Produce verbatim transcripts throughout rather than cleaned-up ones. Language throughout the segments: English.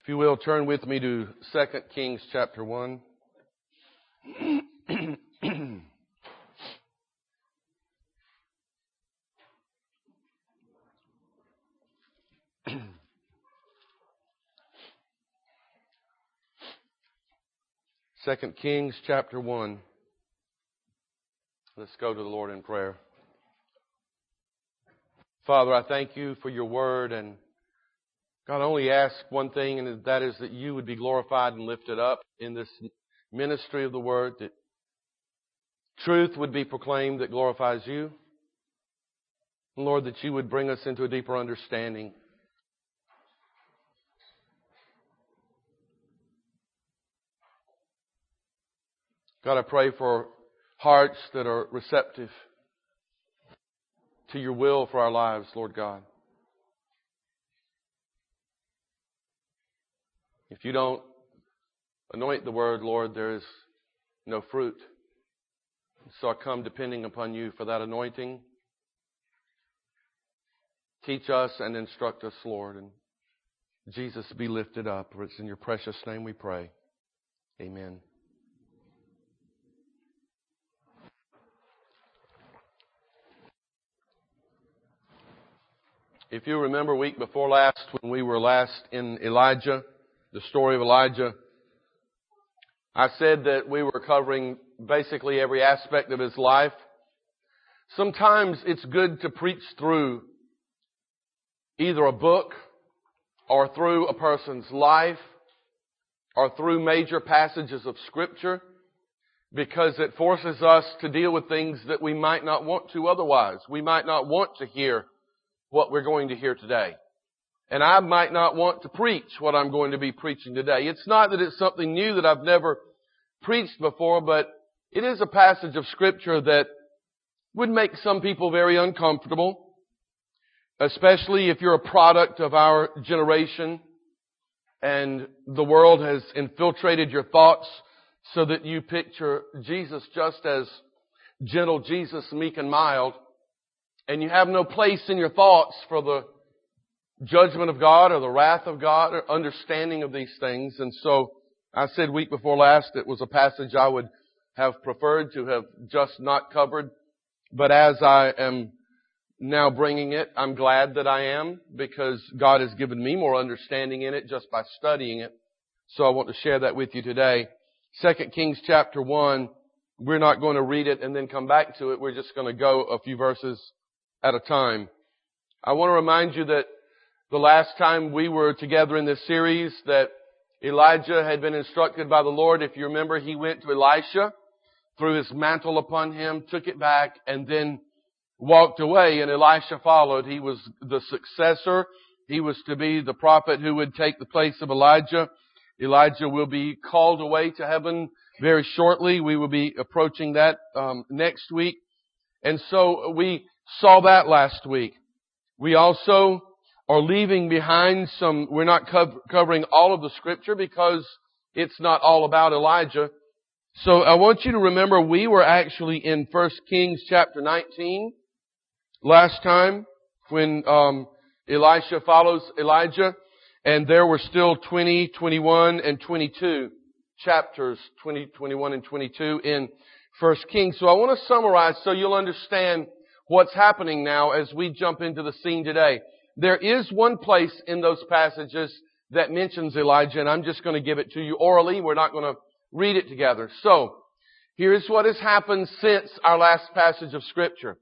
you will, turn with me to Second Kings chapter one. Second Kings chapter one. Let's go to the Lord in prayer. Father, I thank you for your word, and God, I only ask one thing, and that is that you would be glorified and lifted up in this ministry of the word, that truth would be proclaimed that glorifies you. And Lord, that you would bring us into a deeper understanding. God, I pray for hearts that are receptive to your will for our lives, Lord God. If you don't anoint the word, Lord, there is no fruit. So I come depending upon you for that anointing. Teach us and instruct us, Lord. And Jesus, be lifted up. For it's in your precious name we pray. Amen. If you remember week before last, when we were last in Elijah, the story of Elijah, I said that we were covering basically every aspect of his life. Sometimes it's good to preach through either a book or through a person's life or through major passages of Scripture, because it forces us to deal with things that we might not want to otherwise. We might not want to hear what we're going to hear today. And I might not want to preach what I'm going to be preaching today. It's not that it's something new that I've never preached before, but it is a passage of Scripture that would make some people very uncomfortable, especially if you're a product of our generation and the world has infiltrated your thoughts so that you picture Jesus just as gentle Jesus, meek and mild, and you have no place in your thoughts for the judgment of God or the wrath of God or understanding of these things. And so I said week before last it was a passage I would have preferred to have just not covered. But as I am now bringing it, I'm glad that I am, because God has given me more understanding in it just by studying it. So I want to share that with you today. Second Kings chapter one, we're not going to read it and then come back to it. We're just going to go a few verses at a time. I want to remind you that the last time we were together in this series, that Elijah had been instructed by the Lord. If you remember, he went to Elisha, threw his mantle upon him, took it back, and then walked away, and Elisha followed. He was the successor. He was to be the prophet who would take the place of Elijah. Elijah will be called away to heaven very shortly. We will be approaching that um, next week. And so we saw that last week. We also are leaving behind some, we're not co- covering all of the Scripture because it's not all about Elijah. So I want you to remember we were actually in First Kings chapter nineteen last time when um, Elisha follows Elijah, and there were still twenty, twenty-one, and twenty-two chapters, twenty, twenty-one, and twenty-two in First Kings. So I want to summarize so you'll understand what's happening now as we jump into the scene today. There is one place in those passages that mentions Elijah, and I'm just going to give it to you orally. We're not going to read it together. So, here's what has happened since our last passage of Scripture.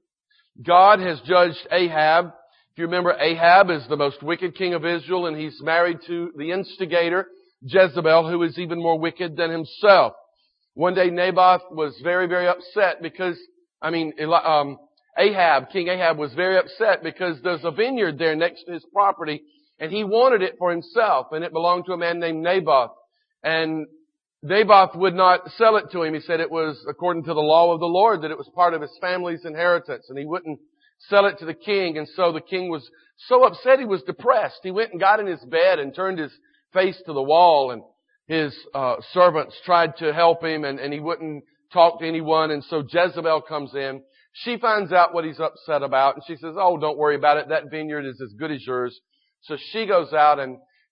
God has judged Ahab. If you remember, Ahab is the most wicked king of Israel, and he's married to the instigator, Jezebel, who is even more wicked than himself. One day Naboth was very, very upset because, I mean, um, Ahab, King Ahab was very upset because there's a vineyard there next to his property, and he wanted it for himself, and it belonged to a man named Naboth. And Naboth would not sell it to him. He said it was according to the law of the Lord, that it was part of his family's inheritance, and he wouldn't sell it to the king. And so the king was so upset he was depressed. He went and got in his bed and turned his face to the wall, and his uh, servants tried to help him, and, and he wouldn't talk to anyone. And so Jezebel comes in. She finds out what he's upset about, and she says, "Oh, don't worry about it. That vineyard is as good as yours." So she goes out and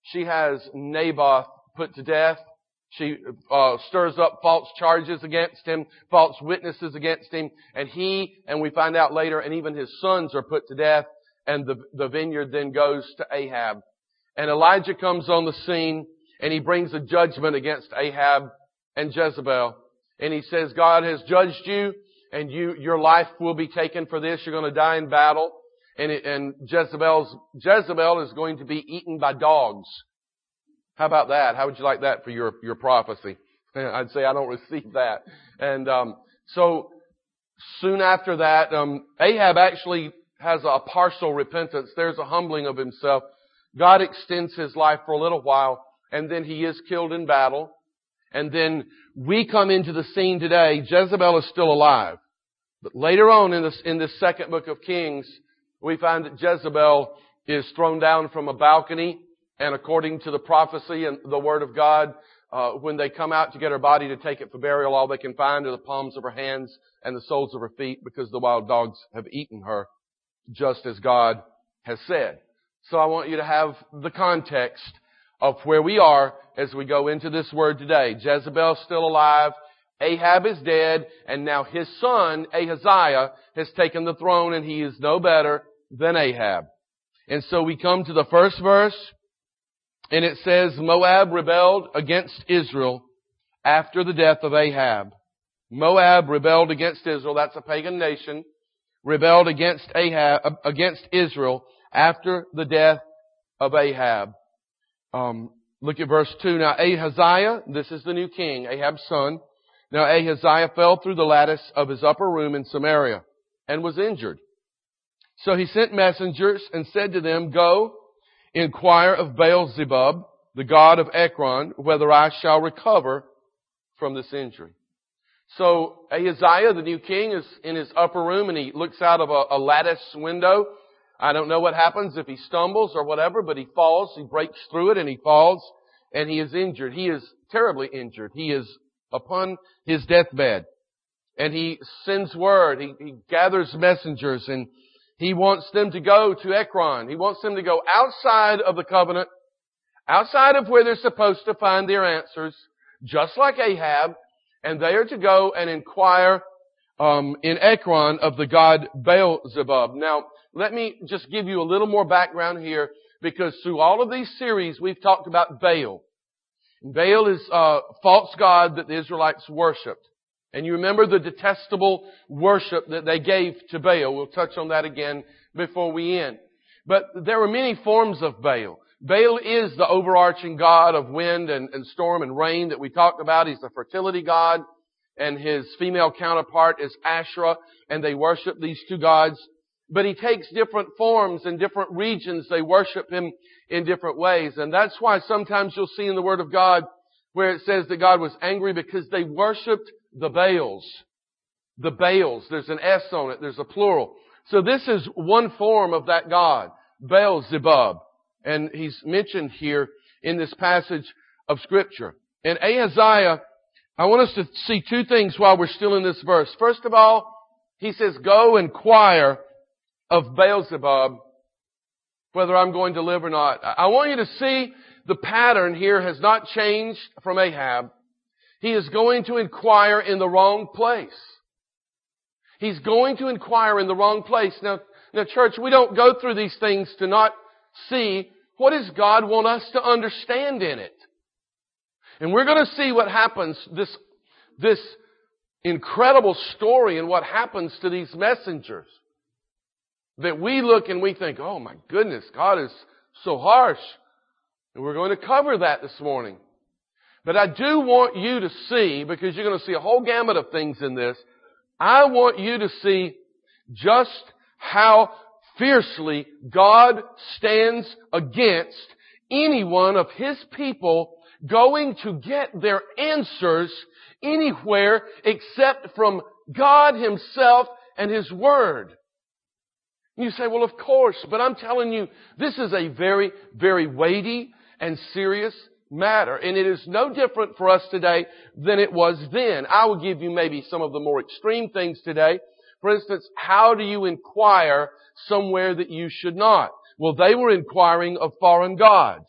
she has Naboth put to death. She uh, stirs up false charges against him, false witnesses against him, and he, and we find out later, and even his sons are put to death, and the, the vineyard then goes to Ahab. And Elijah comes on the scene, and he brings a judgment against Ahab and Jezebel. And he says, God has judged you, and you, your life will be taken for this. You're going to die in battle. And, it, and Jezebel's, Jezebel is going to be eaten by dogs. How about that? How would you like that for your, your prophecy? I'd say I don't receive that. And, um, so soon after that, um, Ahab actually has a partial repentance. There's a humbling of himself. God extends his life for a little while, and then he is killed in battle. And then we come into the scene today. Jezebel is still alive. But later on in this, in this second book of Kings, we find that Jezebel is thrown down from a balcony. And according to the prophecy and the Word of God, uh, when they come out to get her body to take it for burial, all they can find are the palms of her hands and the soles of her feet, because the wild dogs have eaten her, just as God has said. So I want you to have the context of where we are as we go into this word today. Jezebel's still alive. Ahab is dead. And now his son, Ahaziah, has taken the throne, and he is no better than Ahab. And so we come to the first verse. And it says, Moab rebelled against Israel after the death of Ahab. Moab rebelled against Israel. That's a pagan nation. Rebelled against Ahab, against Israel after the death of Ahab. Um, look at verse two. Now Ahaziah, this is the new king, Ahab's son. Now Ahaziah fell through the lattice of his upper room in Samaria and was injured. So he sent messengers and said to them, Go, inquire of Baal-zebub, the god of Ekron, whether I shall recover from this injury. So Ahaziah, the new king, is in his upper room, and he looks out of a, a lattice window. I don't know what happens if he stumbles or whatever, but he falls, he breaks through it, and he falls, and he is injured. He is terribly injured. He is upon his deathbed. And he sends word, he, he gathers messengers, and he wants them to go to Ekron. He wants them to go outside of the covenant, outside of where they're supposed to find their answers, just like Ahab, and they are to go and inquire um, in Ekron of the god Baal-zebub. Now, let me just give you a little more background here, because through all of these series, we've talked about Baal. Baal is a false god that the Israelites worshipped. And you remember the detestable worship that they gave to Baal. We'll touch on that again before we end. But there are many forms of Baal. Baal is the overarching god of wind and, and storm and rain that we talked about. He's the fertility god, and his female counterpart is Asherah, and they worship these two gods. But he takes different forms in different regions. They worship him in different ways. And that's why sometimes you'll see in the Word of God where it says that God was angry because they worshipped the Baals. The Baals. There's an S on it. There's a plural. So this is one form of that God, Baal-zebub. And he's mentioned here in this passage of Scripture. And Ahaziah, I want us to see two things while we're still in this verse. First of all, he says, Go inquire of Baal-zebub whether I'm going to live or not. I want you to see the pattern here has not changed from Ahab. He is going to inquire in the wrong place. He's going to inquire in the wrong place. Now, now church, we don't go through these things to not see what does God want us to understand in it. And we're going to see what happens, this, this incredible story and what happens to these messengers. That we look and we think, oh my goodness, God is so harsh. And we're going to cover that this morning. But I do want you to see, because you're going to see a whole gamut of things in this, I want you to see just how fiercely God stands against any one of His people going to get their answers anywhere except from God Himself and His Word. You say, well, of course, but I'm telling you, this is a very, very weighty and serious matter. And it is no different for us today than it was then. I will give you maybe some of the more extreme things today. For instance, how do you inquire somewhere that you should not? Well, they were inquiring of foreign gods.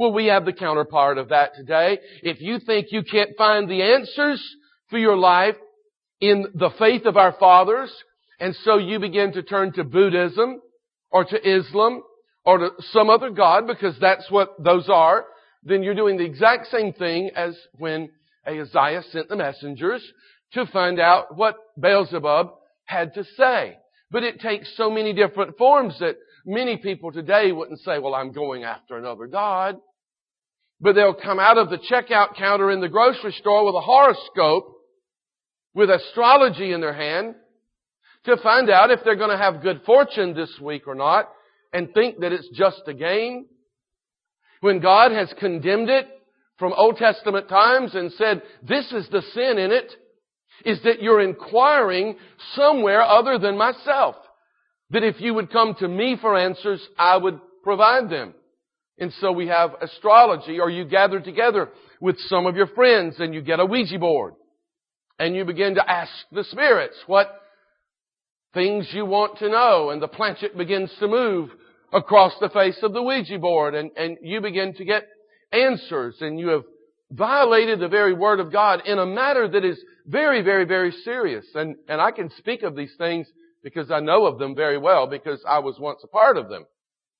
Well, we have the counterpart of that today. If you think you can't find the answers for your life in the faith of our fathers, and so you begin to turn to Buddhism or to Islam or to some other god because that's what those are, then you're doing the exact same thing as when Ahaziah sent the messengers to find out what Beelzebub had to say. But it takes so many different forms that many people today wouldn't say, well, I'm going after another god. But they'll come out of the checkout counter in the grocery store with a horoscope, with astrology in their hand, to find out if they're going to have good fortune this week or not, and think that it's just a game. When God has condemned it from Old Testament times and said, this is the sin in it, is that you're inquiring somewhere other than myself. That if you would come to me for answers, I would provide them. And so we have astrology, or you gather together with some of your friends and you get a Ouija board. And you begin to ask the spirits what things you want to know. And the planchet begins to move across the face of the Ouija board. And, and you begin to get answers. And you have violated the very Word of God in a matter that is very, very, very serious. And, and I can speak of these things because I know of them very well because I was once a part of them.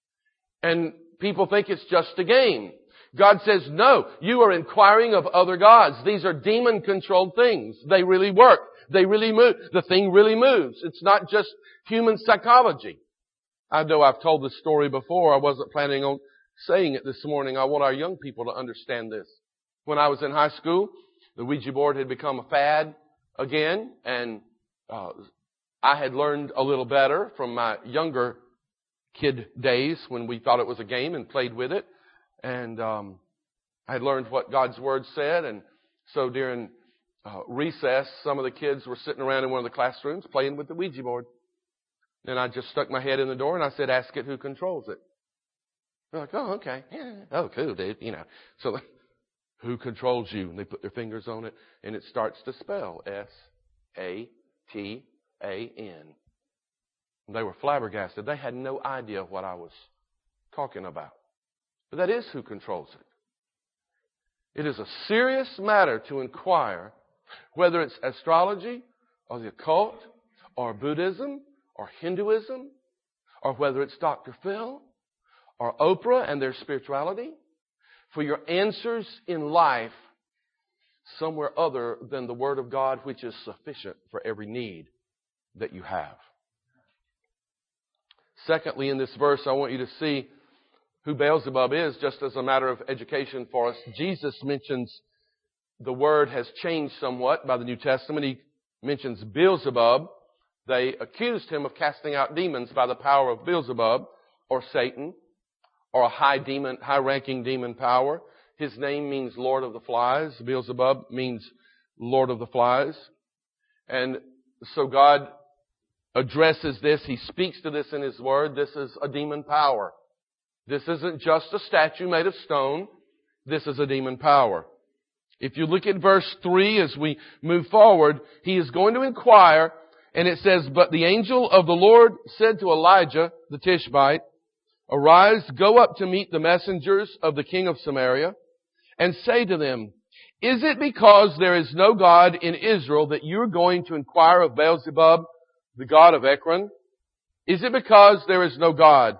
And people think it's just a game. God says, no, you are inquiring of other gods. These are demon-controlled things. They really work. They really move. The thing really moves. It's not just human psychology. I know I've told this story before. I wasn't planning on saying it this morning. I want our young people to understand this. When I was in high school, the Ouija board had become a fad again, and uh, I had learned a little better from my younger kid days when we thought it was a game and played with it. And um, I had learned what God's Word said. And so during uh, recess, some of the kids were sitting around in one of the classrooms playing with the Ouija board. And I just stuck my head in the door and I said, ask it who controls it. They're like, oh, okay. Yeah. Oh, cool, dude. You know. So who controls you? And they put their fingers on it and it starts to spell S A T A N. They were flabbergasted. They had no idea what I was talking about. But that is who controls it. It is a serious matter to inquire whether it's astrology or the occult or Buddhism or Hinduism or whether it's Doctor Phil or Oprah and their spirituality for your answers in life somewhere other than the Word of God, which is sufficient for every need that you have. Secondly, in this verse, I want you to see who Beelzebub is, just as a matter of education for us. Jesus mentions the word has changed somewhat by the New Testament. He mentions Beelzebub. They accused him of casting out demons by the power of Beelzebub, or Satan, or a high demon, high-ranking demon power. His name means Lord of the Flies. Beelzebub means Lord of the Flies. And so God addresses this. He speaks to this in His Word. This is a demon power. This isn't just a statue made of stone. This is a demon power. If you look at verse three as we move forward, he is going to inquire, and it says, but the angel of the Lord said to Elijah, the Tishbite, arise, go up to meet the messengers of the king of Samaria, and say to them, is it because there is no God in Israel that you're going to inquire of Beelzebub, the god of Ekron? Is it because there is no God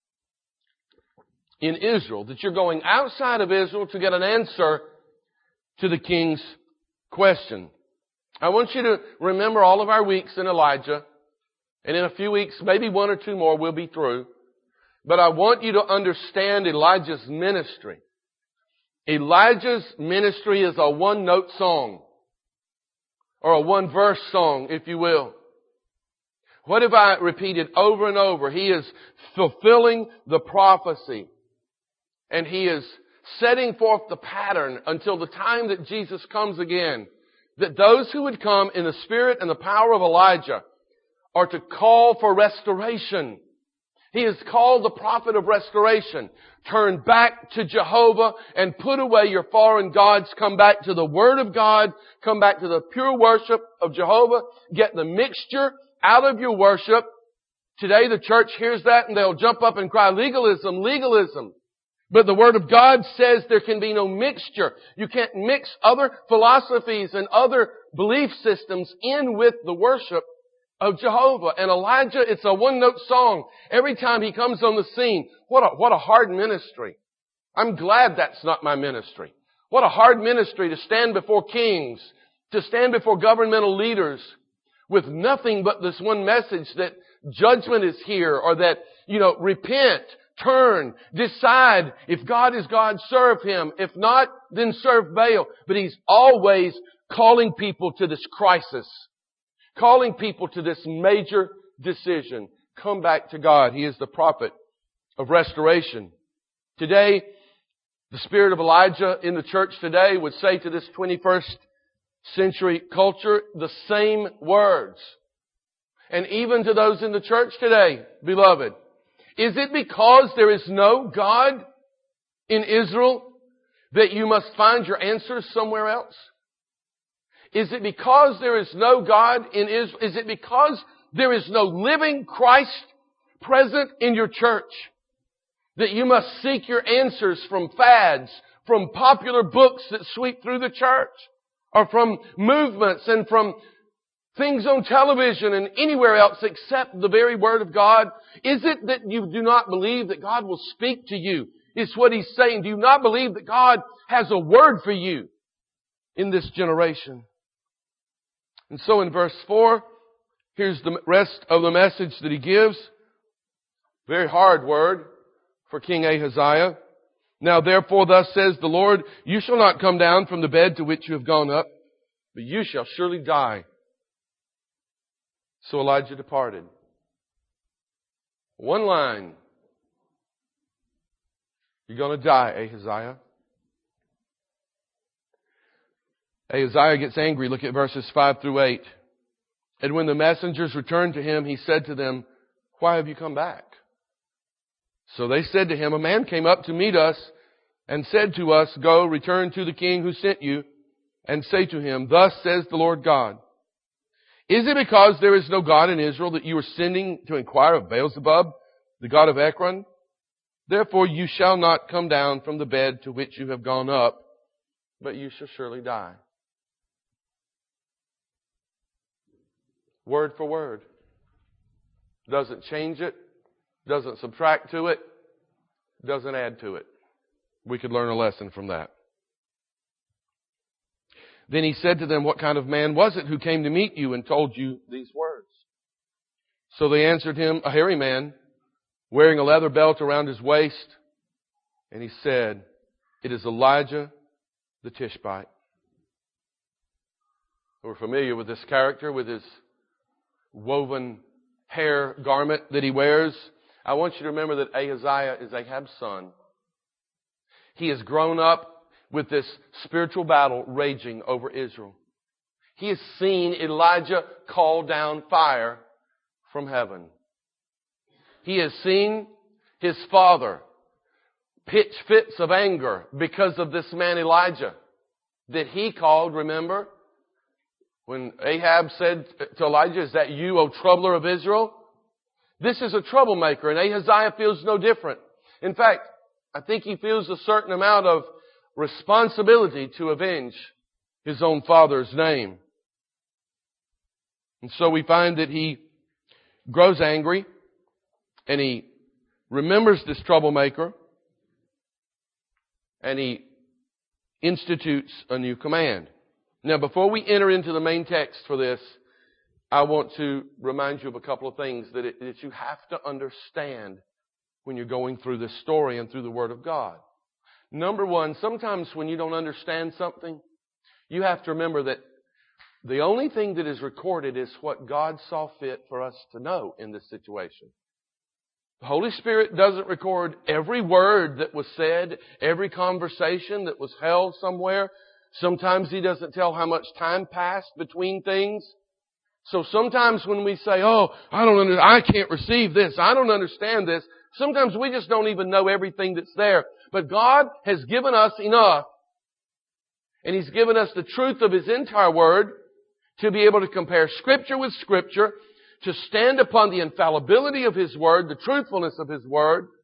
in Israel that you're going outside of Israel to get an answer to the king's question? I want you to remember all of our weeks in Elijah, and in a few weeks, maybe one or two more, we'll be through. But I want you to understand Elijah's ministry. Elijah's ministry is a one-note song, or a one-verse song, if you will. What have I repeated over and over? He is fulfilling the prophecy. And he is setting forth the pattern until the time that Jesus comes again. That those who would come in the spirit and the power of Elijah are to call for restoration. He is called the prophet of restoration. Turn back to Jehovah and put away your foreign gods. Come back to the Word of God. Come back to the pure worship of Jehovah. Get the mixture out of your worship. Today the church hears that and they'll jump up and cry, legalism, legalism. But the Word of God says there can be no mixture. You can't mix other philosophies and other belief systems in with the worship of Jehovah. And Elijah, it's a one-note song. Every time he comes on the scene, what a, what a hard ministry. I'm glad that's not my ministry. What a hard ministry to stand before kings, to stand before governmental leaders with nothing but this one message that judgment is here, or that, you know, repent, turn, decide. If God is God, serve Him. If not, then serve Baal. But He's always calling people to this crisis, calling people to this major decision. Come back to God. He is the prophet of restoration. Today, the spirit of Elijah in the church today would say to this twenty-first century culture the same words. And even to those in the church today, beloved, is it because there is no God in Israel that you must find your answers somewhere else? Is it because there is no God in Israel? Is it because there is no living Christ present in your church that you must seek your answers from fads, from popular books that sweep through the church, or from movements and from things on television and anywhere else except the very Word of God? Is it that you do not believe that God will speak to you? It's what He's saying. Do you not believe that God has a word for you in this generation? And so in verse four, here's the rest of the message that he gives. Very hard word for King Ahaziah. Now therefore thus says the Lord, you shall not come down from the bed to which you have gone up, but you shall surely die. So Elijah departed. One line. You're going to die, Ahaziah. Ahaziah gets angry. Look at verses five through eight. And when the messengers returned to him, he said to them, why have you come back? So they said to him, a man came up to meet us and said to us, go, return to the king who sent you, and say to him, thus says the Lord God. Is it because there is no God in Israel that you are sending to inquire of Beelzebub, the god of Ekron? Therefore you shall not come down from the bed to which you have gone up, but you shall surely die. Word for word. Doesn't change it. Doesn't subtract to it. Doesn't add to it. We could learn a lesson from that. Then he said to them, what kind of man was it who came to meet you and told you these words? So they answered him, a hairy man, wearing a leather belt around his waist. And he said, it is Elijah the Tishbite. We're familiar with this character, with his woven hair garment that he wears. I want you to remember that Ahaziah is Ahab's son. He has grown up with this spiritual battle raging over Israel. He has seen Elijah call down fire from heaven. He has seen his father pitch fits of anger because of this man Elijah that he called, remember, when Ahab said to Elijah, is that you, O troubler of Israel? This is a troublemaker, and Ahaziah feels no different. In fact, I think he feels a certain amount of responsibility to avenge his own father's name. And so we find that he grows angry and he remembers this troublemaker and he institutes a new command. Now, before we enter into the main text for this, I want to remind you of a couple of things that, it, that you have to understand when you're going through this story and through the Word of God. Number one, sometimes when you don't understand something, you have to remember that the only thing that is recorded is what God saw fit for us to know in this situation. The Holy Spirit doesn't record every word that was said, every conversation that was held somewhere. Sometimes He doesn't tell how much time passed between things. So sometimes when we say, oh, I don't under, I can't receive this, I don't understand this, sometimes we just don't even know everything that's there. But God has given us enough, and He's given us the truth of His entire Word to be able to compare Scripture with Scripture, to stand upon the infallibility of His Word, the truthfulness of His Word,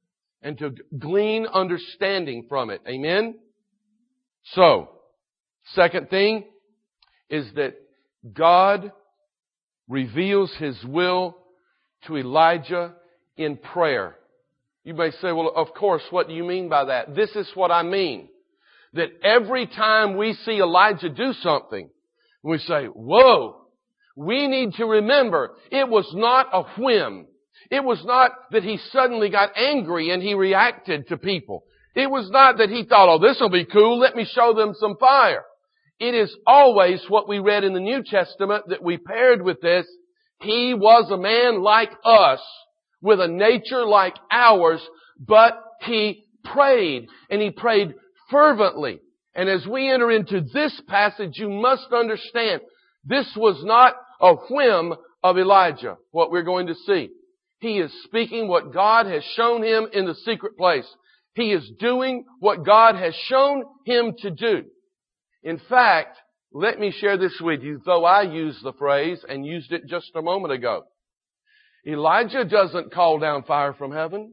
and to glean understanding from it. Amen? So, second thing is that God reveals His will to Elijah in prayer. You may say, well, of course, what do you mean by that? This is what I mean. That every time we see Elijah do something, we say, whoa, we need to remember it was not a whim. It was not that he suddenly got angry and he reacted to people. It was not that he thought, oh, this will be cool, let me show them some fire. It is always what we read in the New Testament that we paired with this. He was a man like us, with a nature like ours, but he prayed, and he prayed fervently. And as we enter into this passage, you must understand, this was not a whim of Elijah, what we're going to see. He is speaking what God has shown him in the secret place. He is doing what God has shown him to do. In fact, let me share this with you, though I used the phrase and used it just a moment ago. Elijah doesn't call down fire from heaven.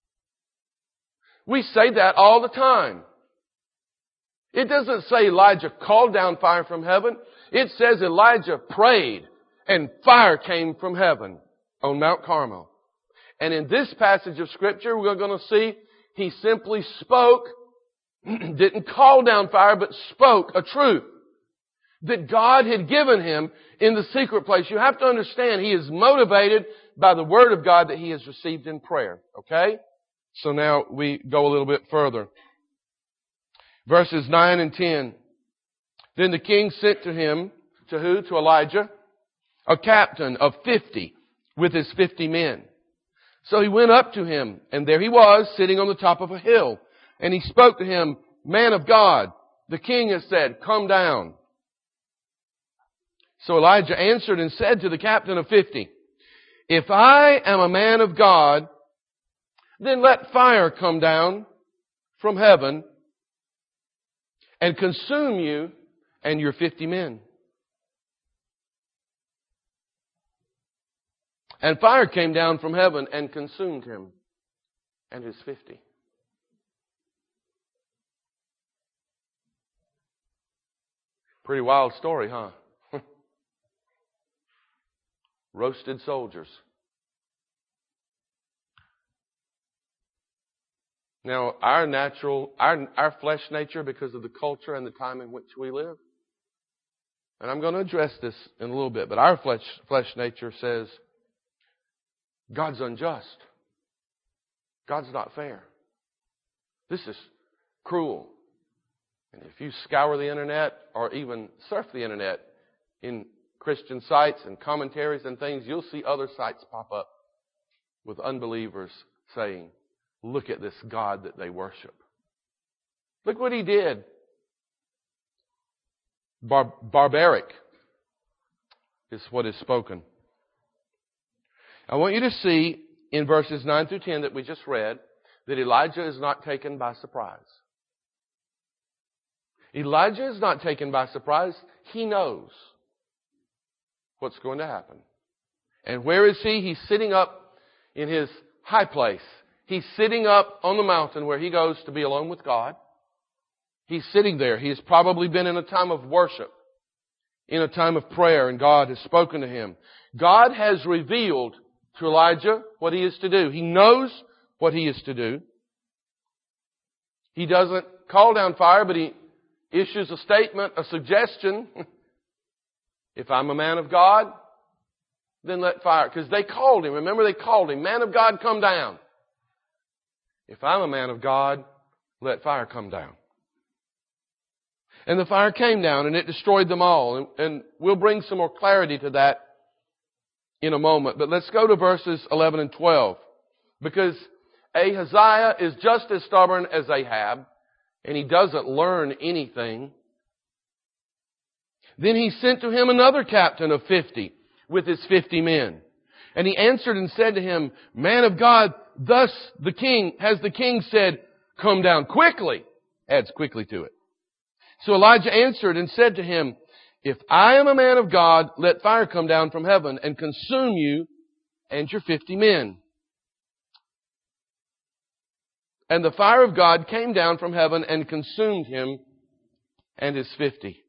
We say that all the time. It doesn't say Elijah called down fire from heaven. It says Elijah prayed and fire came from heaven on Mount Carmel. And in this passage of Scripture, we're going to see he simply spoke, didn't call down fire, but spoke a truth that God had given him in the secret place. You have to understand, he is motivated by the Word of God that he has received in prayer. Okay? So now we go a little bit further. Verses nine and ten. Then the king sent to him, to who? To Elijah, a captain of fifty with his fifty men. So he went up to him, and there he was, sitting on the top of a hill. And he spoke to him, man of God, the king has said, come down. So Elijah answered and said to the captain of fifty, if I am a man of God, then let fire come down from heaven and consume you and your fifty men. And fire came down from heaven and consumed him and his fifty. Pretty wild story, huh? Roasted soldiers. Now, our natural, our, our flesh nature, because of the culture and the time in which we live, and I'm going to address this in a little bit, but our flesh, flesh nature says, God's unjust. God's not fair. This is cruel. And if you scour the internet or even surf the internet in Christian sites and commentaries and things, you'll see other sites pop up with unbelievers saying, look at this God that they worship. Look what he did. Bar- barbaric is what is spoken. I want you to see in verses nine through ten that we just read that Elijah is not taken by surprise. Elijah is not taken by surprise. He knows what's going to happen. And where is he? He's sitting up in his high place. He's sitting up on the mountain where he goes to be alone with God. He's sitting there. He has probably been in a time of worship, in a time of prayer, and God has spoken to him. God has revealed to Elijah what he is to do. He knows what he is to do. He doesn't call down fire, but he issues a statement, a suggestion. If I'm a man of God, then let fire. Because they called him. Remember, they called him. Man of God, come down. If I'm a man of God, let fire come down. And the fire came down and it destroyed them all. And, and we'll bring some more clarity to that in a moment. But let's go to verses eleven and twelve. Because Ahaziah is just as stubborn as Ahab. And he doesn't learn anything. Then he sent to him another captain of fifty with his fifty men. And he answered and said to him, man of God, thus the king, has the king said, come down quickly. Adds quickly to it. So Elijah answered and said to him, if I am a man of God, let fire come down from heaven and consume you and your fifty men. And the fire of God came down from heaven and consumed him and his fifty.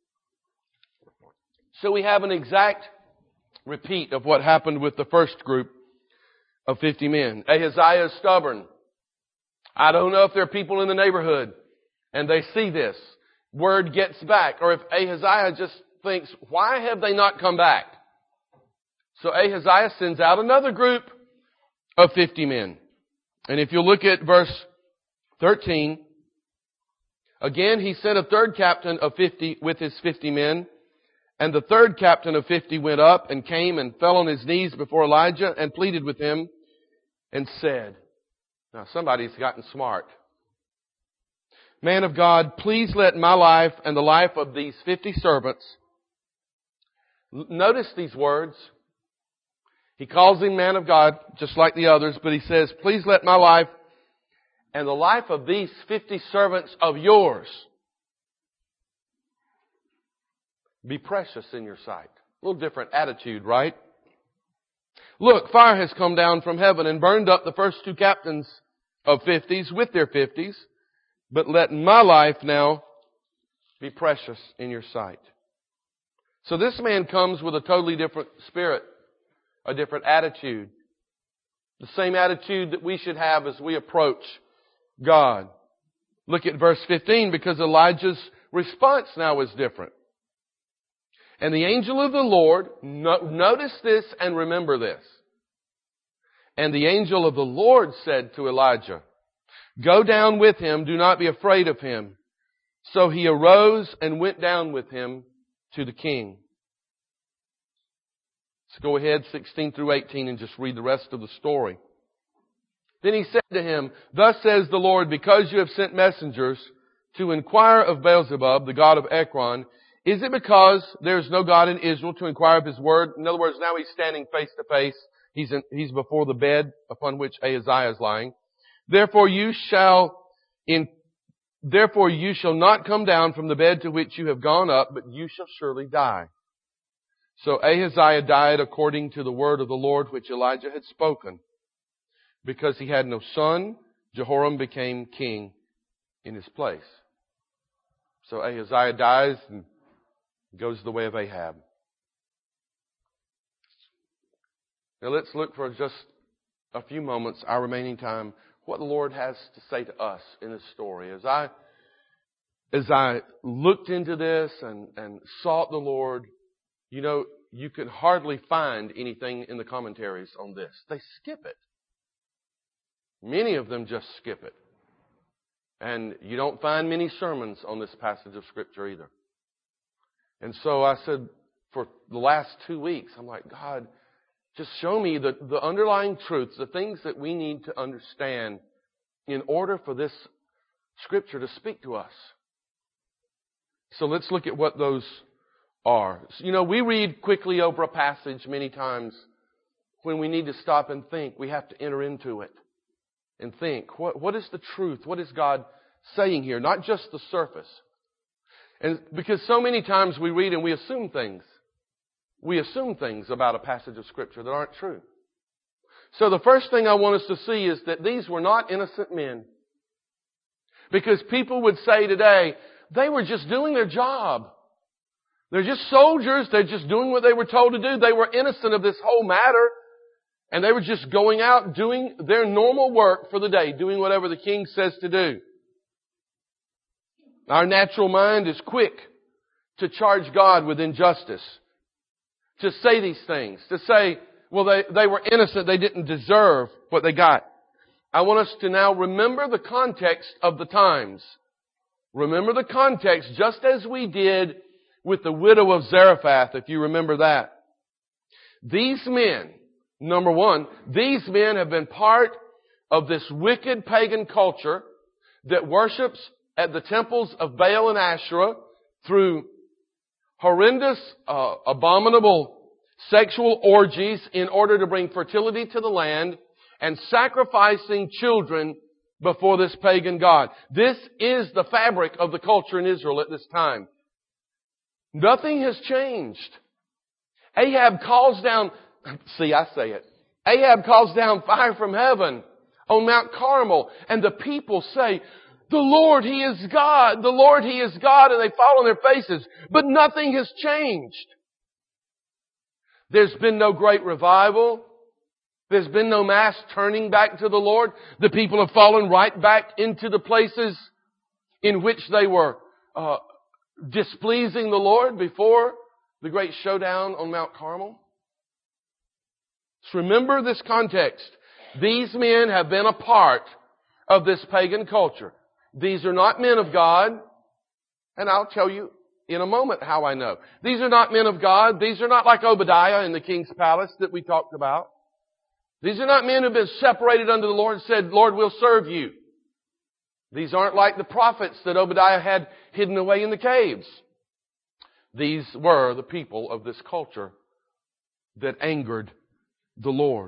So we have an exact repeat of what happened with the first group of fifty men. Ahaziah is stubborn. I don't know if there are people in the neighborhood and they see this. Word gets back. Or if Ahaziah just thinks, why have they not come back? So Ahaziah sends out another group of fifty men. And if you look at verse thirteen, again he sent a third captain of fifty with his fifty men. And the third captain of fifty went up and came and fell on his knees before Elijah and pleaded with him and said, now somebody's gotten smart. Man of God, please let my life and the life of these fifty servants. Notice these words. He calls him man of God, just like the others, but he says, please let my life and the life of these fifty servants of yours be precious in your sight. A little different attitude, right? Look, fire has come down from heaven and burned up the first two captains of fifties with their fifties. But let my life now be precious in your sight. So this man comes with a totally different spirit, a different attitude. The same attitude that we should have as we approach God. Look at verse fifteen, because Elijah's response now is different. And the angel of the Lord, no, notice this and remember this. And the angel of the Lord said to Elijah, go down with him, do not be afraid of him. So he arose and went down with him to the king. Let's go ahead, sixteen through eighteen, and just read the rest of the story. Then he said to him, thus says the Lord, because you have sent messengers to inquire of Beelzebub, the god of Ekron, is it because there is no God in Israel to inquire of his word? In other words, now he's standing face to face. He's in, he's before the bed upon which Ahaziah is lying. Therefore you shall in, therefore you shall not come down from the bed to which you have gone up, but you shall surely die. So Ahaziah died according to the word of the Lord which Elijah had spoken. Because he had no son, Jehoram became king in his place. So Ahaziah dies and goes the way of Ahab. Now let's look for just a few moments, our remaining time, what the Lord has to say to us in this story. As I, as I looked into this and, and sought the Lord, you know, you can hardly find anything in the commentaries on this. They skip it. Many of them just skip it. And you don't find many sermons on this passage of Scripture either. And so I said, for the last two weeks, I'm like, God, just show me the, the underlying truths, the things that we need to understand in order for this Scripture to speak to us. So let's look at what those are. You know, we read quickly over a passage many times. When we need to stop and think, we have to enter into it and think, what, what is the truth? What is God saying here? Not just the surface. And because so many times we read and we assume things. We assume things about a passage of Scripture that aren't true. So the first thing I want us to see is that these were not innocent men. Because people would say today, they were just doing their job. They're just soldiers. They're just doing what they were told to do. They were innocent of this whole matter. And they were just going out doing their normal work for the day, doing whatever the king says to do. Our natural mind is quick to charge God with injustice. To say these things. To say, well, they, they were innocent. They didn't deserve what they got. I want us to now remember the context of the times. Remember the context just as we did with the widow of Zarephath, if you remember that. These men, number one, these men have been part of this wicked pagan culture that worships at the temples of Baal and Asherah through horrendous, uh, abominable sexual orgies in order to bring fertility to the land and sacrificing children before this pagan god. This is the fabric of the culture in Israel at this time. Nothing has changed. Ahab calls down, see, I say it. Ahab calls down fire from heaven on Mount Carmel. And the people say, the Lord, He is God. The Lord, He is God. And they fall on their faces. But nothing has changed. There's been no great revival. There's been no mass turning back to the Lord. The people have fallen right back into the places in which they were uh, displeasing the Lord before the great showdown on Mount Carmel. So remember this context. These men have been a part of this pagan culture. These are not men of God. And I'll tell you in a moment how I know. These are not men of God. These are not like Obadiah in the king's palace that we talked about. These are not men who have been separated unto the Lord and said, Lord, we'll serve you. These aren't like the prophets that Obadiah had hidden away in the caves. These were the people of this culture that angered the Lord.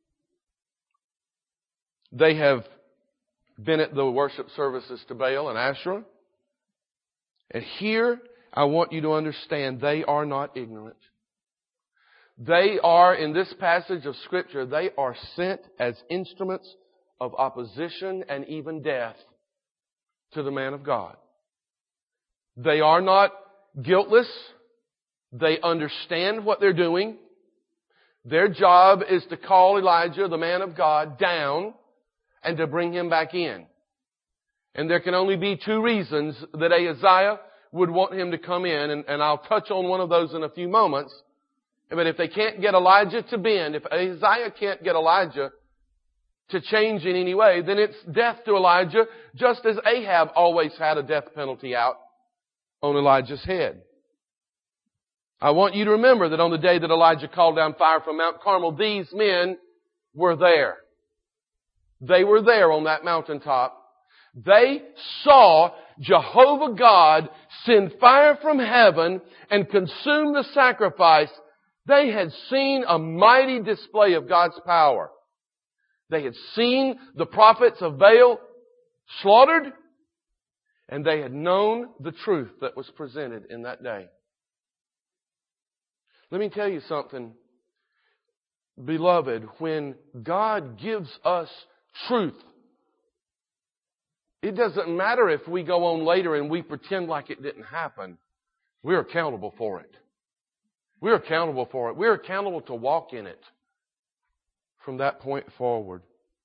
They have been at the worship services to Baal and Asherah. And here, I want you to understand, they are not ignorant. They are, in this passage of Scripture, they are sent as instruments of opposition and even death to the man of God. They are not guiltless. They understand what they're doing. Their job is to call Elijah, the man of God, down and to bring him back in. And there can only be two reasons that Ahaziah would want him to come in, and, and I'll touch on one of those in a few moments. But if they can't get Elijah to bend, if Ahaziah can't get Elijah to change in any way, then it's death to Elijah, just as Ahab always had a death penalty out on Elijah's head. I want you to remember that on the day that Elijah called down fire from Mount Carmel, these men were there. They were there on that mountaintop. They saw Jehovah God send fire from heaven and consume the sacrifice. They had seen a mighty display of God's power. They had seen the prophets of Baal slaughtered, and they had known the truth that was presented in that day. Let me tell you something, beloved. When God gives us truth, it doesn't matter if we go on later and we pretend like it didn't happen. We're accountable for it. We're accountable for it. We're accountable to walk in it from that point forward.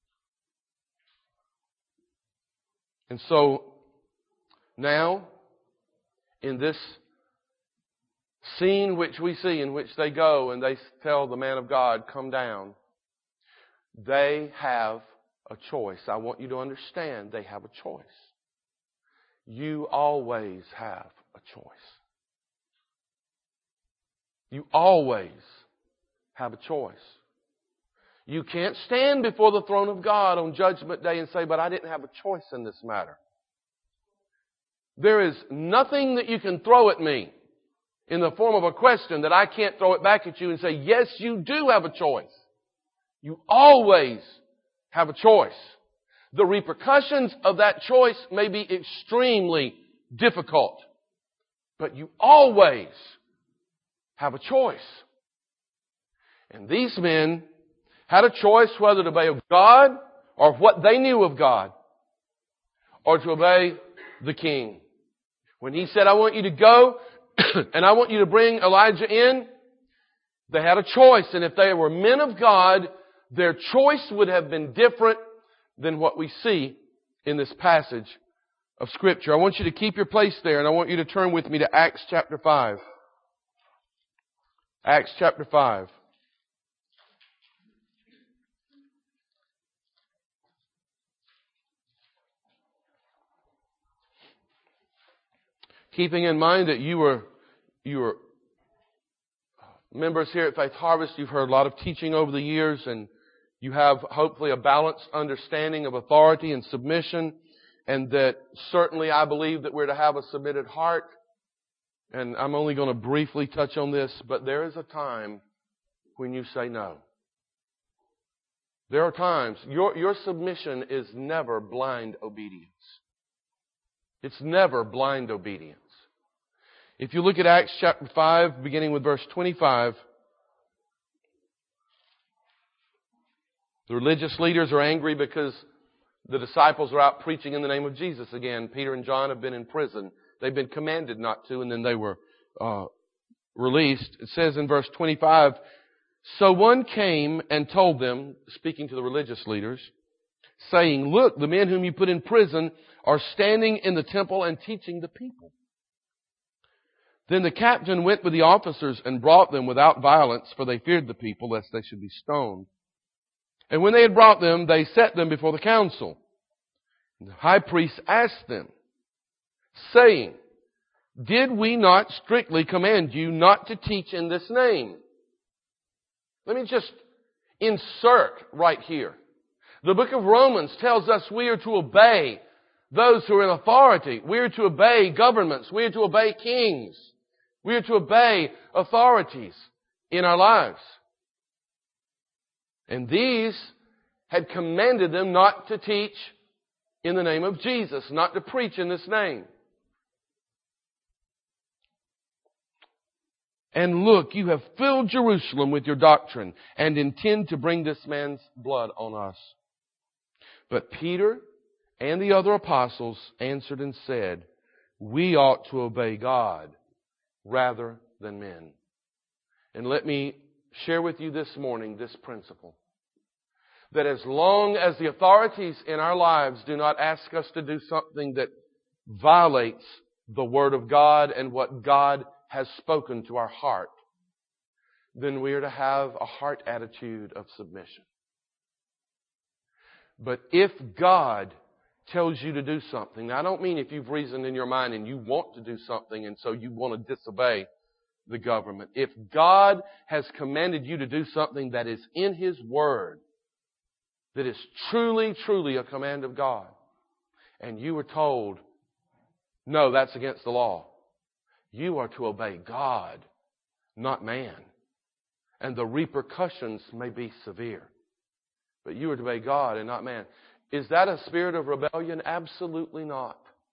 And so, now, in this scene which we see, in which they go and they tell the man of God, come down, they have a choice. I want you to understand they have a choice. You always have a choice. You always have a choice. You can't stand before the throne of God on Judgment Day and say, but I didn't have a choice in this matter. There is nothing that you can throw at me in the form of a question that I can't throw it back at you and say, yes, you do have a choice. You always have a choice. The repercussions of that choice may be extremely difficult, but you always have a choice. And these men had a choice whether to obey God or what they knew of God, or to obey the king. When he said, I want you to go and I want you to bring Elijah in, they had a choice. And if they were men of God, their choice would have been different than what we see in this passage of Scripture. I want you to keep your place there, and I want you to turn with me to Acts chapter five. Acts chapter five. Keeping in mind that you were, you were members here at Faith Harvest, you've heard a lot of teaching over the years, and you have hopefully a balanced understanding of authority and submission, and that certainly I believe that we're to have a submitted heart. And I'm only going to briefly touch on this, but there is a time when you say no. There are times. Your, your submission is never blind obedience. It's never blind obedience. If you look at Acts chapter five, beginning with verse twenty-five, The religious leaders are angry because the disciples are out preaching in the name of Jesus again. Peter and John have been in prison. They've been commanded not to, and then they were uh, released. It says in verse twenty-five, so one came and told them, speaking to the religious leaders, saying, look, the men whom you put in prison are standing in the temple and teaching the people. Then the captain went with the officers and brought them without violence, for they feared the people, lest they should be stoned. And when they had brought them, they set them before the council. The high priest asked them, saying, did we not strictly command you not to teach in this name? Let me just insert right here. The book of Romans tells us we are to obey those who are in authority. We are to obey governments. We are to obey kings. We are to obey authorities in our lives. And these had commanded them not to teach in the name of Jesus, not to preach in this name. And look, you have filled Jerusalem with your doctrine and intend to bring this man's blood on us. But Peter and the other apostles answered and said, we ought to obey God rather than men. And let me share with you this morning this principle. That as long as the authorities in our lives do not ask us to do something that violates the Word of God and what God has spoken to our heart, then we are to have a heart attitude of submission. But if God tells you to do something, now I don't mean if you've reasoned in your mind and you want to do something and so you want to disobey the government. If God has commanded you to do something that is in His Word, that is truly, truly a command of God, and you were told, no, that's against the law, you are to obey God, not man. And the repercussions may be severe. But you are to obey God and not man. Is that a spirit of rebellion? Absolutely not.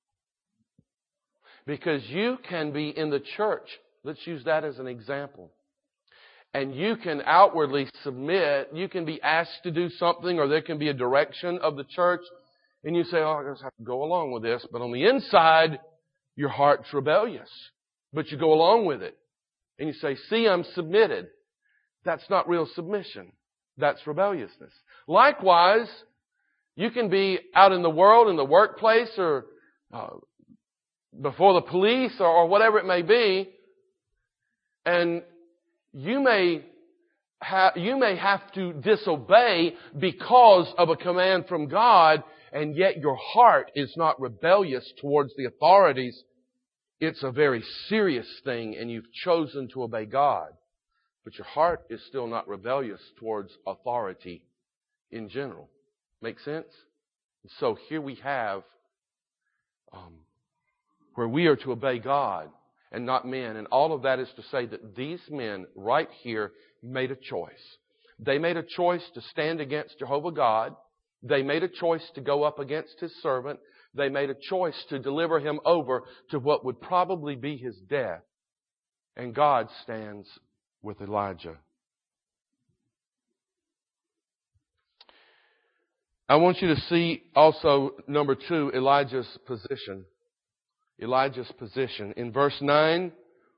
Because you can be in the church. Let's use that as an example. And you can outwardly submit. You can be asked to do something, or there can be a direction of the church. And you say, oh, I just have to go along with this. But on the inside, your heart's rebellious. But you go along with it. And you say, see, I'm submitted. That's not real submission. That's rebelliousness. Likewise, you can be out in the world, in the workplace, or uh, before the police, or, or whatever it may be, and you may ha- you may have to disobey because of a command from God, and yet your heart is not rebellious towards the authorities. It's a very serious thing, and you've chosen to obey God. But your heart is still not rebellious towards authority in general. Make sense? So here we have um, where we are to obey God and not men. And all of that is to say that these men right here made a choice. They made a choice to stand against Jehovah God. They made a choice to go up against His servant. They made a choice to deliver him over to what would probably be his death. And God stands with Elijah. I want you to see also, number two, Elijah's position. Elijah's position. In verse nine,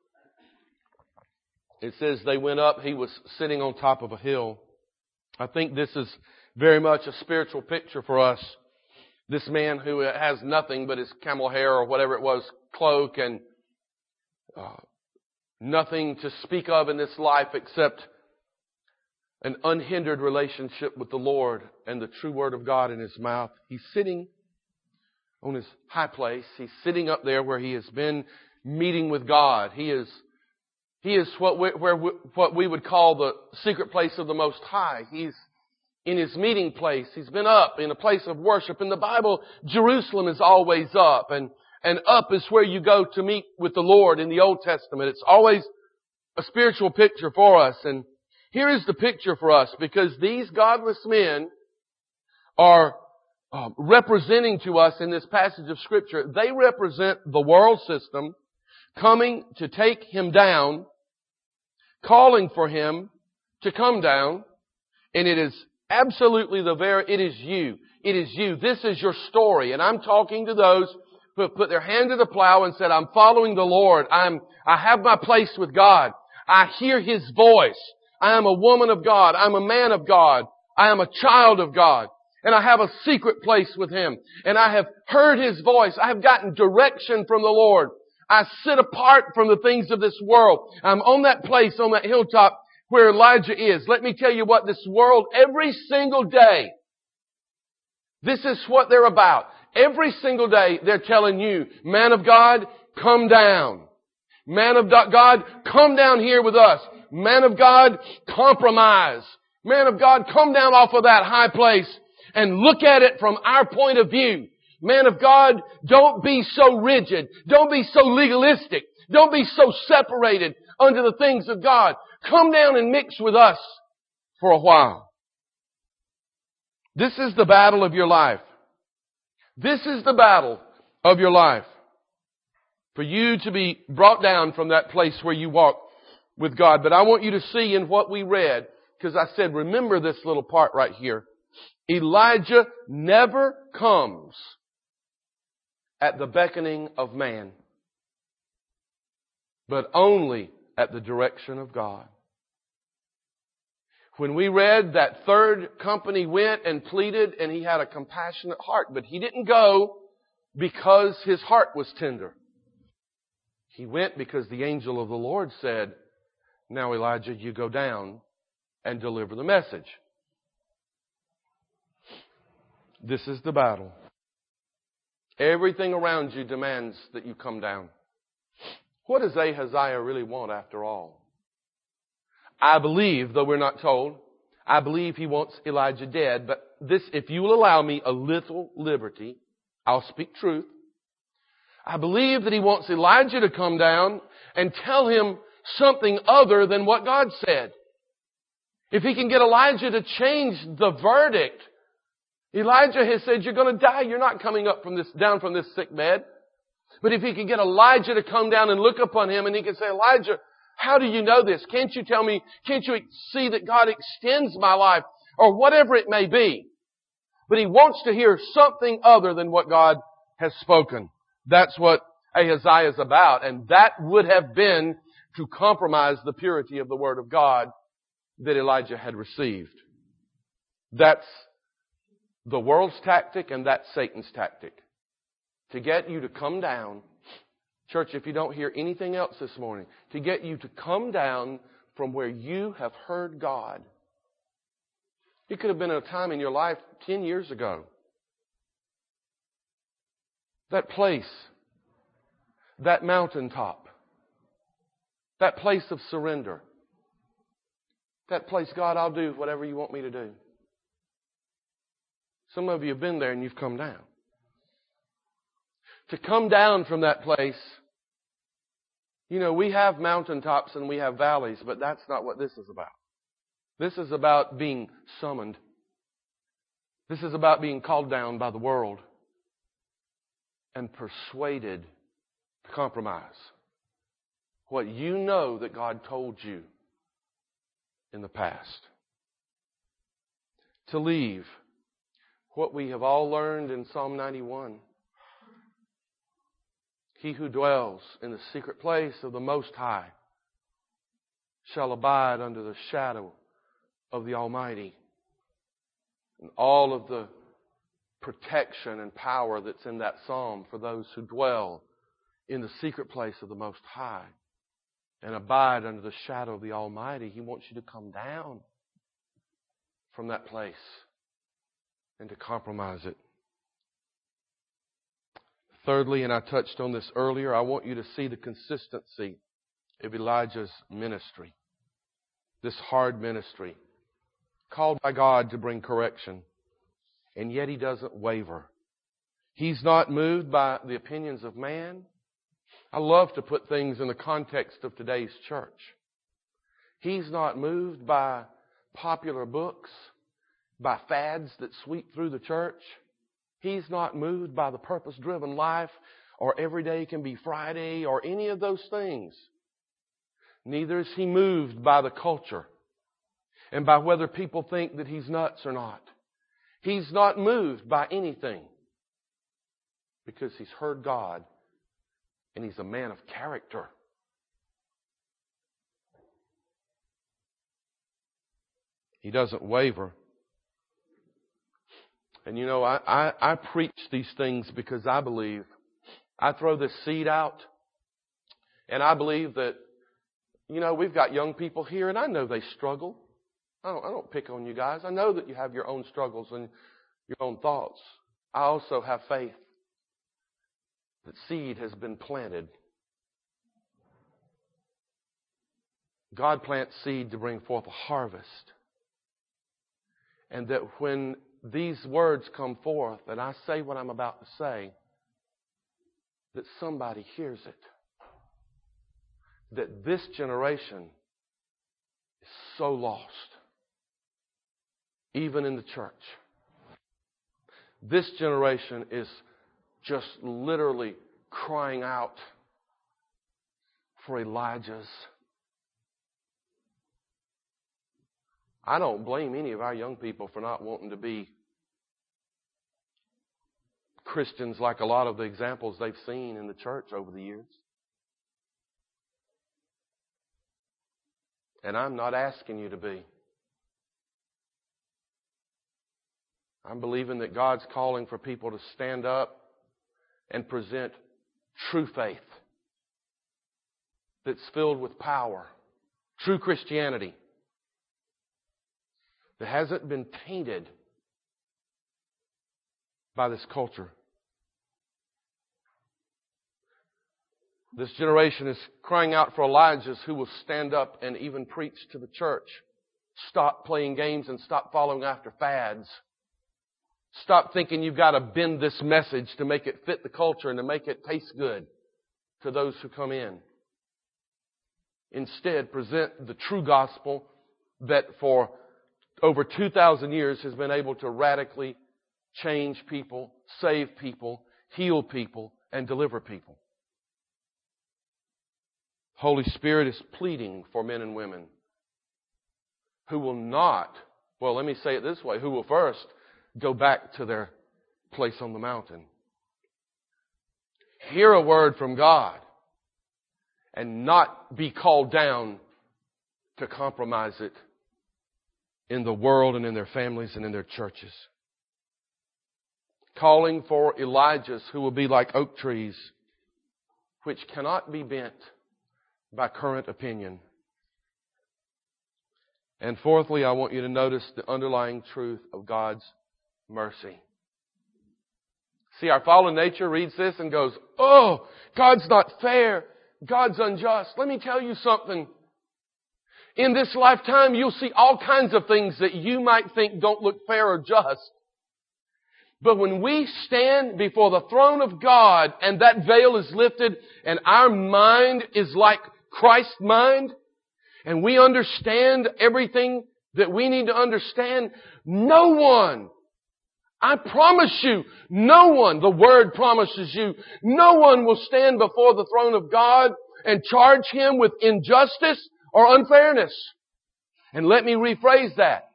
it says they went up. He was sitting on top of a hill. I think this is very much a spiritual picture for us. This man who has nothing but his camel hair or whatever it was, cloak, and uh, nothing to speak of in this life except an unhindered relationship with the Lord and the true Word of God in his mouth. He's sitting on his high place. He's sitting up there where he has been meeting with God. He is he is what we, where we, what we would call the secret place of the Most High. He's in his meeting place. He's been up in a place of worship. In the Bible, Jerusalem is always up, and and up is where you go to meet with the Lord in the Old Testament. It's always a spiritual picture for us. And here is the picture for us, because these godless men are um, representing to us in this passage of Scripture. They represent the world system coming to take him down, calling for him to come down, and it is Absolutely the very, it is you. It is you. This is your story. And I'm talking to those who have put their hand to the plow and said, I'm following the Lord. I'm, I have my place with God. I hear His voice. I am a woman of God. I'm a man of God. I am a child of God. And I have a secret place with Him. And I have heard His voice. I have gotten direction from the Lord. I sit apart from the things of this world. I'm on that place, on that hilltop where Elijah is. Let me tell you what, this world, every single day, this is what they're about. Every single day, they're telling you, man of God, come down. Man of God, come down here with us. Man of God, compromise. Man of God, come down off of that high place and look at it from our point of view. Man of God, don't be so rigid. Don't be so legalistic. Don't be so separated under the things of God. Come down and mix with us for a while. This is the battle of your life. This is the battle of your life. For you to be brought down from that place where you walk with God. But I want you to see in what we read, because I said, remember this little part right here. Elijah never comes at the beckoning of man, but only at the direction of God. When we read that third company went and pleaded and he had a compassionate heart, but he didn't go because his heart was tender. He went because the angel of the Lord said, now Elijah, you go down and deliver the message. This is the battle. Everything around you demands that you come down. What does Ahaziah really want after all? I believe, though we're not told, I believe he wants Elijah dead, but this, if you will allow me a little liberty, I'll speak truth. I believe that he wants Elijah to come down and tell him something other than what God said. If he can get Elijah to change the verdict. Elijah has said, you're going to die. You're not coming up from this, down from this sick bed. But if he can get Elijah to come down and look upon him and he can say, Elijah, how do you know this? Can't you tell me, can't you see that God extends my life? Or whatever it may be. But he wants to hear something other than what God has spoken. That's what Ahaziah is about. And that would have been to compromise the purity of the Word of God that Elijah had received. That's the world's tactic and that's Satan's tactic. To get you to come down. Church, if you don't hear anything else this morning, to get you to come down from where you have heard God. It could have been a time in your life ten years ago. That place, that mountaintop, that place of surrender, that place, God, I'll do whatever you want me to do. Some of you have been there and you've come down. To come down from that place, you know, we have mountaintops and we have valleys, but that's not what this is about. This is about being summoned. This is about being called down by the world and persuaded to compromise what you know that God told you in the past. To leave what we have all learned in Psalm ninety-one. He who dwells in the secret place of the Most High shall abide under the shadow of the Almighty. And all of the protection and power that's in that psalm for those who dwell in the secret place of the Most High and abide under the shadow of the Almighty. He wants you to come down from that place and to compromise it. Thirdly, and I touched on this earlier, I want you to see the consistency of Elijah's ministry. This hard ministry, called by God to bring correction, and yet he doesn't waver. He's not moved by the opinions of man. I love to put things in the context of today's church. He's not moved by popular books, by fads that sweep through the church. He's not moved by the purpose-driven life or every day can be Friday or any of those things. Neither is he moved by the culture. and by whether people think that he's nuts or not. He's not moved by anything because he's heard God and he's a man of character. He doesn't waver. And you know, I, I, I preach these things because I believe, I throw this seed out, and I believe that, you know, we've got young people here, and I know they struggle. I don't, I don't pick on you guys. I know that you have your own struggles and your own thoughts. I also have faith that seed has been planted. God plants seed to bring forth a harvest. And that when these words come forth and I say what I'm about to say, that somebody hears it. That this generation is so lost, even in the church. This generation is just literally crying out for Elijahs. I don't blame any of our young people for not wanting to be Christians like a lot of the examples they've seen in the church over the years. And I'm not asking you to be. I'm believing that God's calling for people to stand up and present true faith that's filled with power, true Christianity that hasn't been tainted by this culture. This generation is crying out for Elijahs who will stand up and even preach to the church. Stop playing games and stop following after fads. Stop thinking you've got to bend this message to make it fit the culture and to make it taste good to those who come in. Instead, present the true gospel that for over two thousand years has been able to radically change people, save people, heal people, and deliver people. Holy Spirit is pleading for men and women who will not, well, let me say it this way, who will first go back to their place on the mountain. Hear a word from God and not be called down to compromise it in the world and in their families and in their churches. Calling for Elijahs who will be like oak trees, which cannot be bent by current opinion. And fourthly, I want you to notice the underlying truth of God's mercy. See, our fallen nature reads this and goes, oh, God's not fair. God's unjust. Let me tell you something. In this lifetime, you'll see all kinds of things that you might think don't look fair or just. But when we stand before the throne of God and that veil is lifted and our mind is like Christ's mind and we understand everything that we need to understand, no one, I promise you, no one, the Word promises you, no one will stand before the throne of God and charge Him with injustice or unfairness. And let me rephrase that.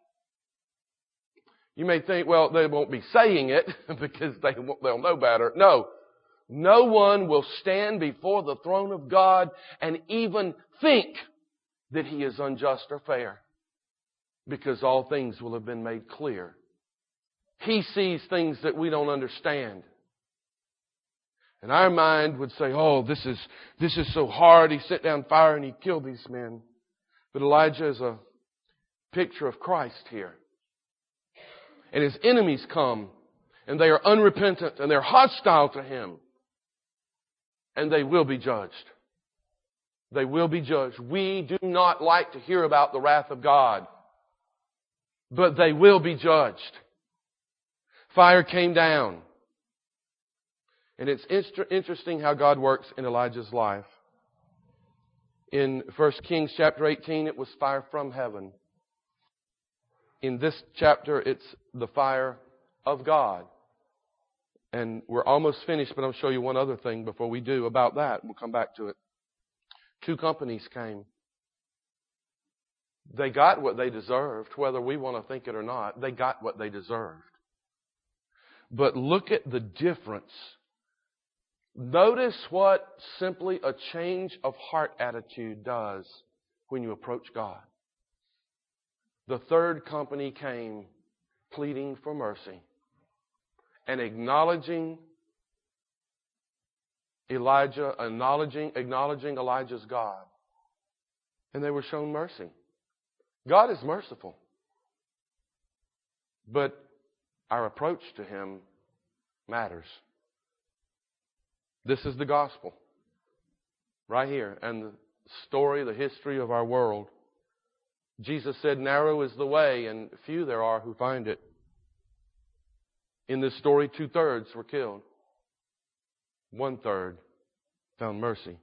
You may think, well, they won't be saying it because they won't, they'll know better. No. No one will stand before the throne of God and even think that He is unjust or fair, because all things will have been made clear. He sees things that we don't understand. And our mind would say, oh, this is, this is so hard. He set down fire and he killed these men. But Elijah is a picture of Christ here. And his enemies come and they are unrepentant and they're hostile to him. And they will be judged. They will be judged. We do not like to hear about the wrath of God. But they will be judged. Fire came down. And it's interesting how God works in Elijah's life. In First Kings chapter eighteen, it was fire from heaven. In this chapter, it's the fire of God. And we're almost finished, but I'll show you one other thing before we do about that. We'll come back to it. Two companies came. They got what they deserved, whether we want to think it or not. They got what they deserved. But look at the difference. Notice what simply a change of heart attitude does when you approach God. The third company came pleading for mercy and acknowledging Elijah, acknowledging, acknowledging Elijah's God. And they were shown mercy. God is merciful. But our approach to Him matters. This is the gospel. Right here. And the story, the history of our world. Jesus said, narrow is the way, and few there are who find it. In this story, two-thirds were killed. One-third found mercy.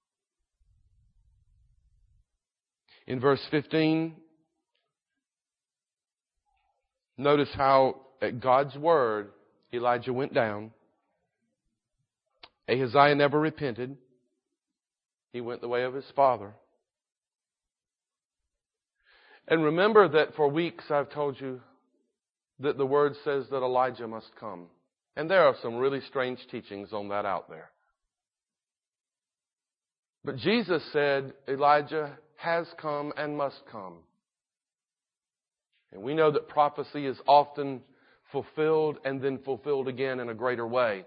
In verse fifteen, notice how at God's word, Elijah went down. Ahaziah never repented. He went the way of his father. And remember that for weeks I've told you that the Word says that Elijah must come. And there are some really strange teachings on that out there. But Jesus said Elijah has come and must come. And we know that prophecy is often fulfilled and then fulfilled again in a greater way.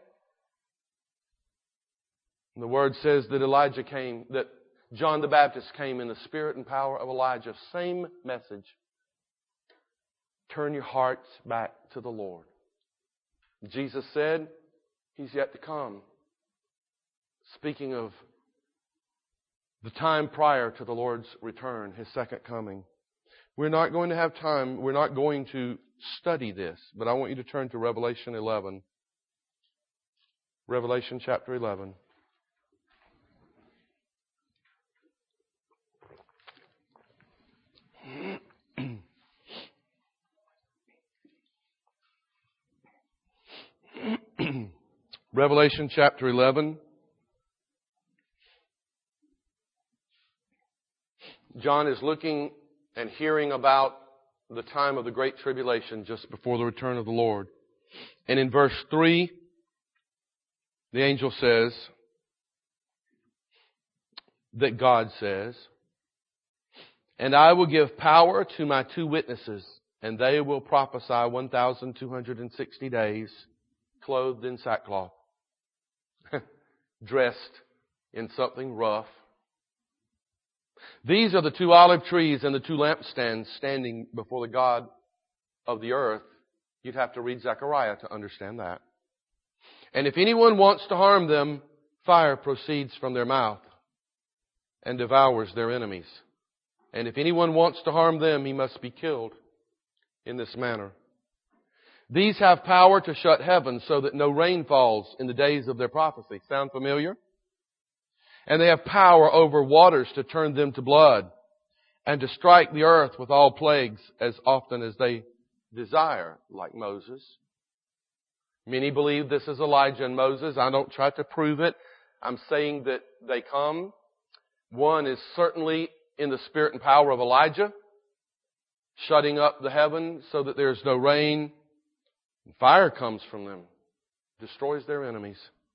And the Word says that Elijah came, that John the Baptist came in the spirit and power of Elijah. Same message. Turn your hearts back to the Lord. Jesus said, He's yet to come. Speaking of the time prior to the Lord's return, His second coming. We're not going to have time, we're not going to study this, but I want you to turn to Revelation eleven. Revelation chapter eleven. Revelation chapter eleven. John is looking and hearing about the time of the Great Tribulation just before the return of the Lord. And in verse three, the angel says that God says, and I will give power to my two witnesses, and they will prophesy one thousand two hundred sixty days, clothed in sackcloth, dressed in something rough. These are the two olive trees and the two lampstands standing before the God of the earth. You'd have to read Zechariah to understand that. And if anyone wants to harm them, fire proceeds from their mouth and devours their enemies. And if anyone wants to harm them, he must be killed in this manner. These have power to shut heaven so that no rain falls in the days of their prophecy. Sound familiar? And they have power over waters to turn them to blood and to strike the earth with all plagues as often as they desire, like Moses. Many believe this is Elijah and Moses. I don't try to prove it. I'm saying that they come. One is certainly in the spirit and power of Elijah, shutting up the heaven so that there's no rain. Fire comes from them, destroys their enemies.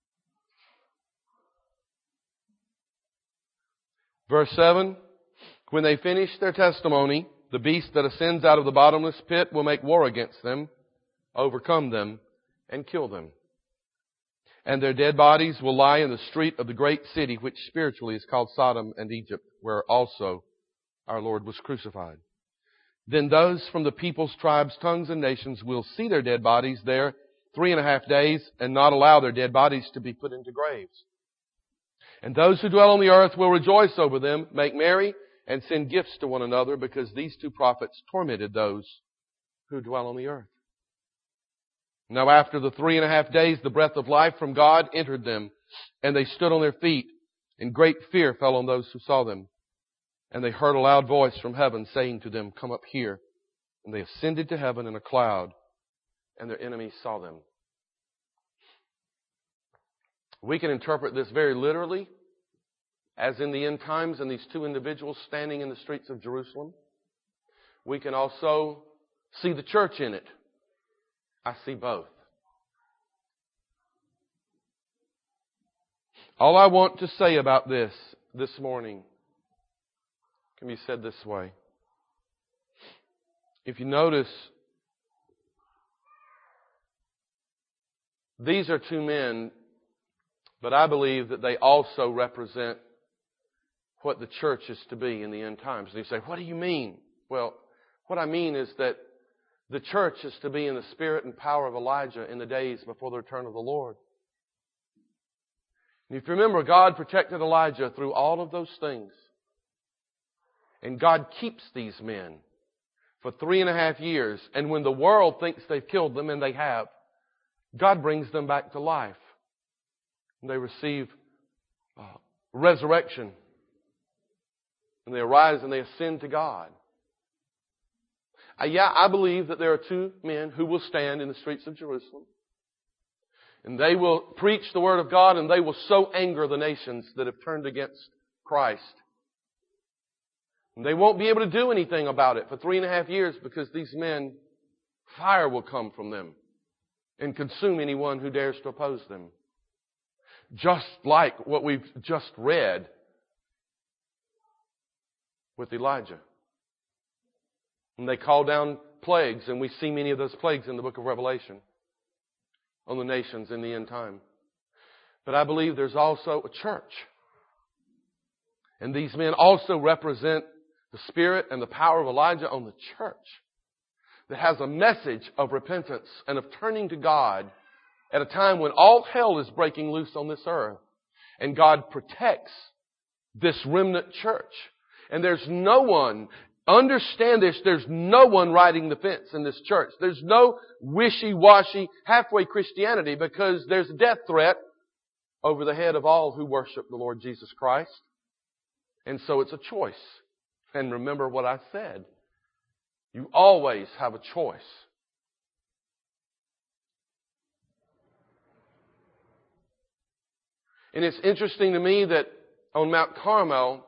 Verse seven, when they finish their testimony, the beast that ascends out of the bottomless pit will make war against them, overcome them, and kill them. And their dead bodies will lie in the street of the great city, which spiritually is called Sodom and Egypt, where also our Lord was crucified. Then those from the peoples, tribes, tongues, and nations will see their dead bodies there three and a half days and not allow their dead bodies to be put into graves. And those who dwell on the earth will rejoice over them, make merry, and send gifts to one another, because these two prophets tormented those who dwell on the earth. Now after the three and a half days, the breath of life from God entered them, and they stood on their feet, and great fear fell on those who saw them. And they heard a loud voice from heaven saying to them, come up here. And they ascended to heaven in a cloud, and their enemies saw them. We can interpret this very literally, as in the end times and these two individuals standing in the streets of Jerusalem. we can also see the church in it. I see both. All I want to say about this this morning can be said this way. If you notice, these are two men, but I believe that they also represent what the church is to be in the end times. And you say, what do you mean? Well, what I mean is that the church is to be in the spirit and power of Elijah in the days before the return of the Lord. And if you remember, God protected Elijah through all of those things. And God keeps these men for three and a half years. And when the world thinks they've killed them, and they have, God brings them back to life. And they receive uh, resurrection. And they arise and they ascend to God. Uh, yeah, I believe that there are two men who will stand in the streets of Jerusalem. And they will preach the Word of God, and they will so anger the nations that have turned against Christ. And they won't be able to do anything about it for three and a half years because these men, fire will come from them and consume anyone who dares to oppose them. Just like what we've just read with Elijah. And they call down plagues, and we see many of those plagues in the book of Revelation on the nations in the end time. But I believe there's also a church. And these men also represent the spirit and the power of Elijah on the church that has a message of repentance and of turning to God at a time when all hell is breaking loose on this earth. And God protects this remnant church. And there's no one, understand this, there's no one riding the fence in this church. There's no wishy-washy, halfway Christianity, because there's a death threat over the head of all who worship the Lord Jesus Christ. And so it's a choice. And remember what I said. You always have a choice. And it's interesting to me that on Mount Carmel,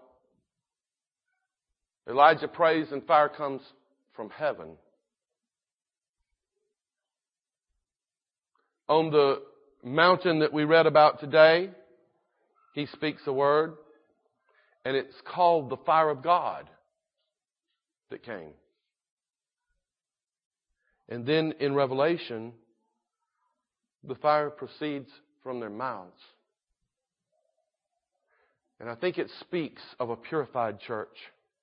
Elijah prays and fire comes from heaven. On the mountain that we read about today, he speaks a word, and it's called the fire of God that came. And then in Revelation, the fire proceeds from their mouths. And I think it speaks of a purified church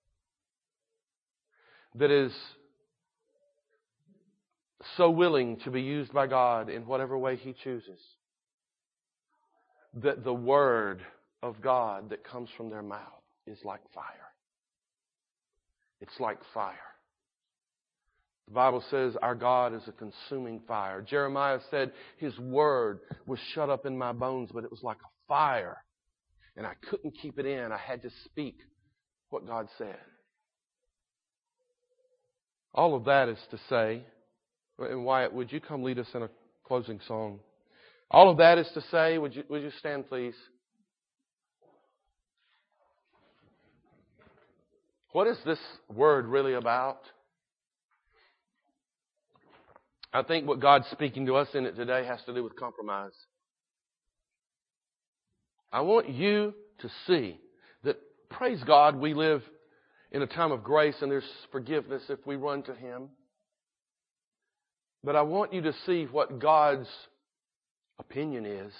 that is so willing to be used by God in whatever way He chooses. That the Word of God that comes from their mouth is like fire. It's like fire. The Bible says our God is a consuming fire. Jeremiah said His Word was shut up in my bones, but it was like a fire. And I couldn't keep it in. I had to speak what God said. All of that is to say, and Wyatt, would you come lead us in a closing song? All of that is to say, would you, would you stand please? What is this word really about? I think what God's speaking to us in it today has to do with compromise. I want you to see that, praise God, we live in a time of grace and there's forgiveness if we run to Him. But I want you to see what God's opinion is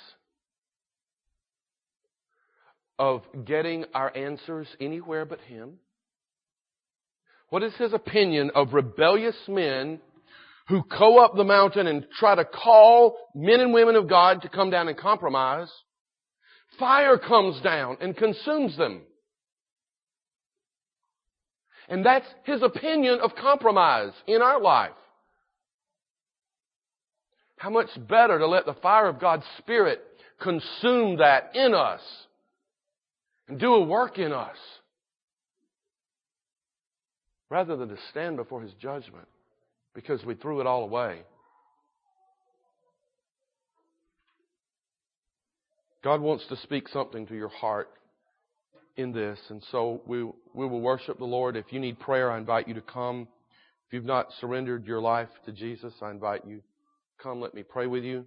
of getting our answers anywhere but Him. What is His opinion of rebellious men who go up the mountain and try to call men and women of God to come down and compromise? Fire comes down and consumes them. And that's His opinion of compromise in our life. How much better to let the fire of God's Spirit consume that in us and do a work in us rather than to stand before His judgment because we threw it all away. God wants to speak something to your heart in this. And so we, we will worship the Lord. If you need prayer, I invite you to come. If you've not surrendered your life to Jesus, I invite you, come, let me pray with you.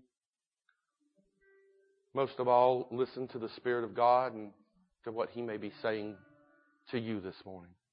Most of all, listen to the Spirit of God and to what He may be saying to you this morning.